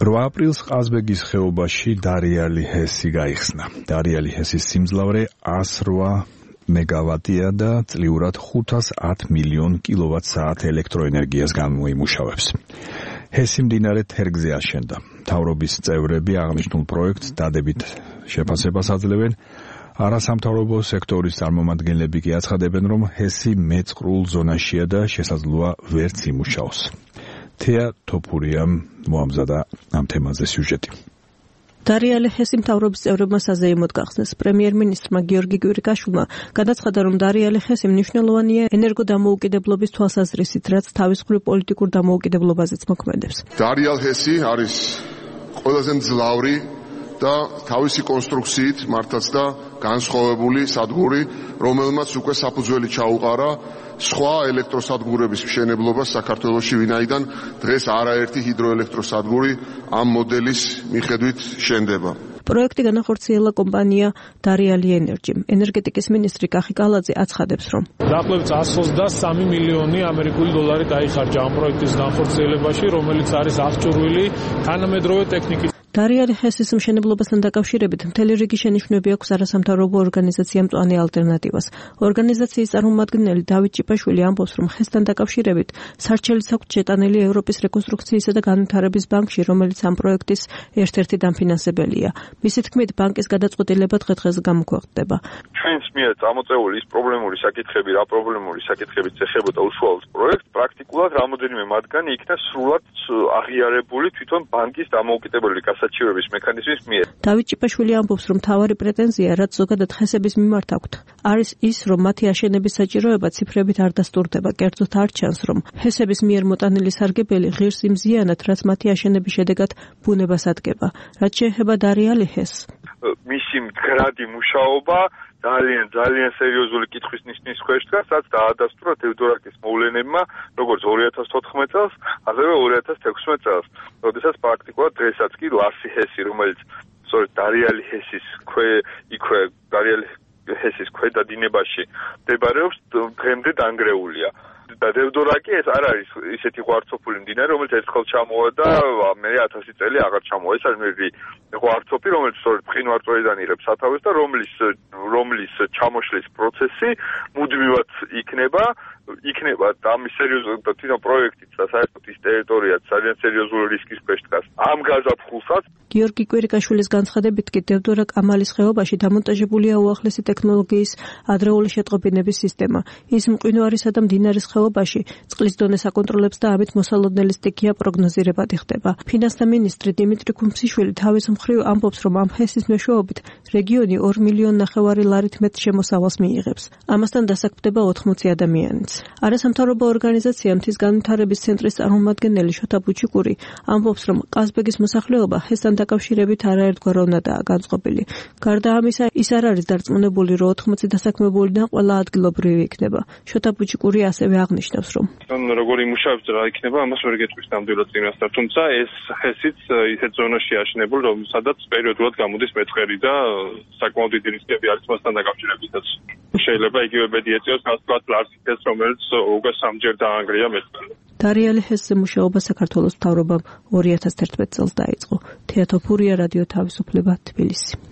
8 აპრილს ყაზბეგის ხეობაში დარიალი ჰესი გაიხსნა. დარიალი ჰესის სიმძლავრე 108 მეგავატია და წლიურად 510 მილიონ კილოვატ-საათ ელექტროენერგიას გამოიმუშავებს. ჰესი მდინარე თერგზე აშენდა. მთავრობის წევრები აღნიშნულ პროექტს დადებით შეფასებას აძლევენ. არასამთავრობო სექტორის წარმომადგენლები კი აცხადებენ, რომ ჰესი მეწყრულ ზონაშია და შესაძლოა ვერც იმუშაოს. თეა თოფურიამ მოამზადა ამ თემაზე სიუჟეტი. დარიალი ჰესი მთავრობის წევრებმა საზეიმოდ გახსნეს. პრემიერ-მინისტრმა გიორგი კვირიკაშვილმა გადაცხადა, რომ დარიალი ჰესი მნიშვნელოვანია ენერგოდამოუკიდებლობის თვალსაზრისით, რაც თავისუფლ პოლიტიკურ დამოუკიდებლობაზეც მოქმედებს. დარიალ ჰესი არის ყველაზე მძლავრი და თავისი კონსტრუქციით მართლაც და განსხვავებული სადგური, რომელმაც უკვე საფუძველი ჩაუყარა სხვა ელექტროსადგურების მშენებლობას საქართველოში, ვინაიდან დღეს არაერთი ჰიდროელექტროსადგური ამ მოდელის მიხედვით შენდება. პროექტი განახორციელა კომპანია დარიალი ენერჯიმ. ენერგეტიკის მინისტრი კახი კალაძე აცხადებს, რომ დაახლოებით 123 მილიონი ამერიკული დოლარი დაიხარჯა ამ პროექტის განხორციელებაში, რომელიც არის აღჭურვილი თანამედროვე ტექნიკით. დარიალი ჰესის მშენებლობასთან დაკავშირებით მთელი რიგი შენიშვნები აქვს არასამთავრობო ორგანიზაციამ მწვანე ალტერნატივას. ორგანიზაციის წარმომადგენელი დავით ჭიპაშვილი ამბობს, რომ ჰესთან დაკავშირებით სარჩელიც აქვს შეტანილი ევროპის რეკონსტრუქციისა და განვითარების ბანკში, რომელიც ამ პროექტის ერთ-ერთი დამფინანსებელია. მისი თქმით, ბანკის გადაწყვეტილება დღე-დღეს გამოქვეყნდება. ჩვენს მიერ წამოწეული ის პრობლემური საკითხები, რა პრობლემური საკითხებით ეხებოდა უშუალოდ პროექტს, პრაქტიკულად რამოდენიმე მათგანი იქნა სრულად აღიარებული თვითონ ბანკის დამოუკიდებელი საჩივების მექანიზმის მიერ. დავით ჭიპაშვილი ამბობს, რომ მთავარი პრეტენზია, რაც ზოგადად ჰესების მიმართ აქვთ, არის ის, რომ მათი აშენების საჭიროება ციფრებით არ დასტურდება. კერძოდ არ ჩანს, რომ ჰესების მიერ მოტანილი სარგებელი ღირს იმ ზიანად, რაც მათი აშენების შედეგად ბუნებას ადგება. რაც შეეხება დარიალი ჰესს, მისი მდგრადი მუშაობა ძალიან სერიოზული კითხვის ნიშნის ქვეშ დგას, რაც დაადასტურა თევდორაკის მოვლენებმა, როგორც 2014 წელს, ასევე 2016 წელს, როდესაც პრაქტიკულად დღესაც კი ლასი ჰესი, რომელიც სწორედ დარიალი ჰესის დარიალი ჰესის ქვედა დინებაში მდებარეობს, დღემდე დანგრეულია. და თევდორაკი ეს არ არის ისეთი ღვარცოფული მდინარე, რომელიც ერთხელ ჩამოვა და მე 1000 წელი აღარ ჩამოვა. ეს არის ღვარცოფი, რომელიც სწორედ მყინვარწვერიდან იღებს სათავეს და რომლის ჩამოშლის პროცესი მუდმივად იქნება ამის სერიოზული თვითონ პროექტიც და საერთოდ ის ტერიტორიაც ძალიან სერიოზული რისკის ქვეშ დგას. ამ გაზაფხულსაც გიორგი კვირიკაშვილის განცხადებით კი თევდორაკ ამალის ხეობაში დამონტაჟებულია უახლესი ტექნოლოგიის ადრეული შეტყობინების სისტემა. ის მყინვარისა და მდინარის ხეობაში წყლის დონეს აკონტროლებს და ამით მოსალოდნელი სტიქია პროგნოზირებადი ხდება. ფინანსთა მინისტრი დიმიტრი ქუმსიშვილი თავის მხრივ ამბობს, რომ ამ ჰესის მეშვეობით რეგიონი 2,5 მილიონი ლარით მეტ შემოსავალს მიიღებს. ამასთან დასაქმდება 80 ადამიანიც. არასამთავრობო ორგანიზაცია მთის განვითარების ცენტრის წარმომადგენელი შოთა ბუჩიკური ამბობს, რომ ყაზბეგის მოსახლეობა ჰესთან დაკავშირებით არაერთგვაროვნადაა განწყობილი. გარდა ამისა, ის არ არის დარწმუნებული, რომ 80 დასაქმებულიდან ყველა ადგილობრივი იქნება. შოთა ბუჩიკური ასევე აღნიშნავს, რომ როგორი მუშაობს რა იქნება, ამას ვერ გეტყვის ნამდვილად წინასწარ, თუმცა ეს ჰესიც ისეთ ზონაში აშენებული, რომელსაც პერიოდულად გამოდის მეწყერი და საკმაოდ დიდი რისკები არის მასთან დაკავშირებითაც. შეიძლება იგივე ბედი ეწიოს განსხვავებულ ლარსის, რომელიც უკვე 3-ჯერ დაანგრია მეწყერი. დარიალი ჰესზე მუშაობა საქართველოს მთავრობამ 2011 წელს დაიწყო. თეა თოფურია, რადიო თავისუფლება, თბილისი.